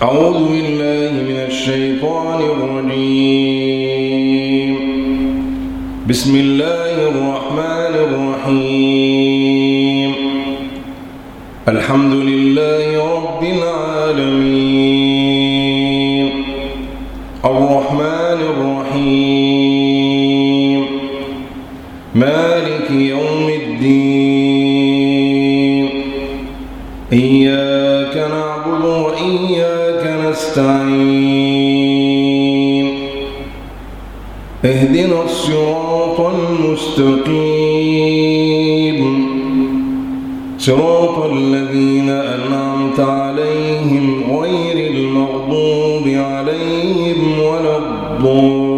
أعوذ بالله من الشيطان الرجيم. بسم الله الرحمن الرحيم. الحمد لله رب العالمين الرحمن الرحيم مالك يوم الدين إياك نعبد وإياك نستعين اهدنا الصراط المستقيم صراط الذين أنعمت عليهم غير المغضوب عليهم ولا الضالين.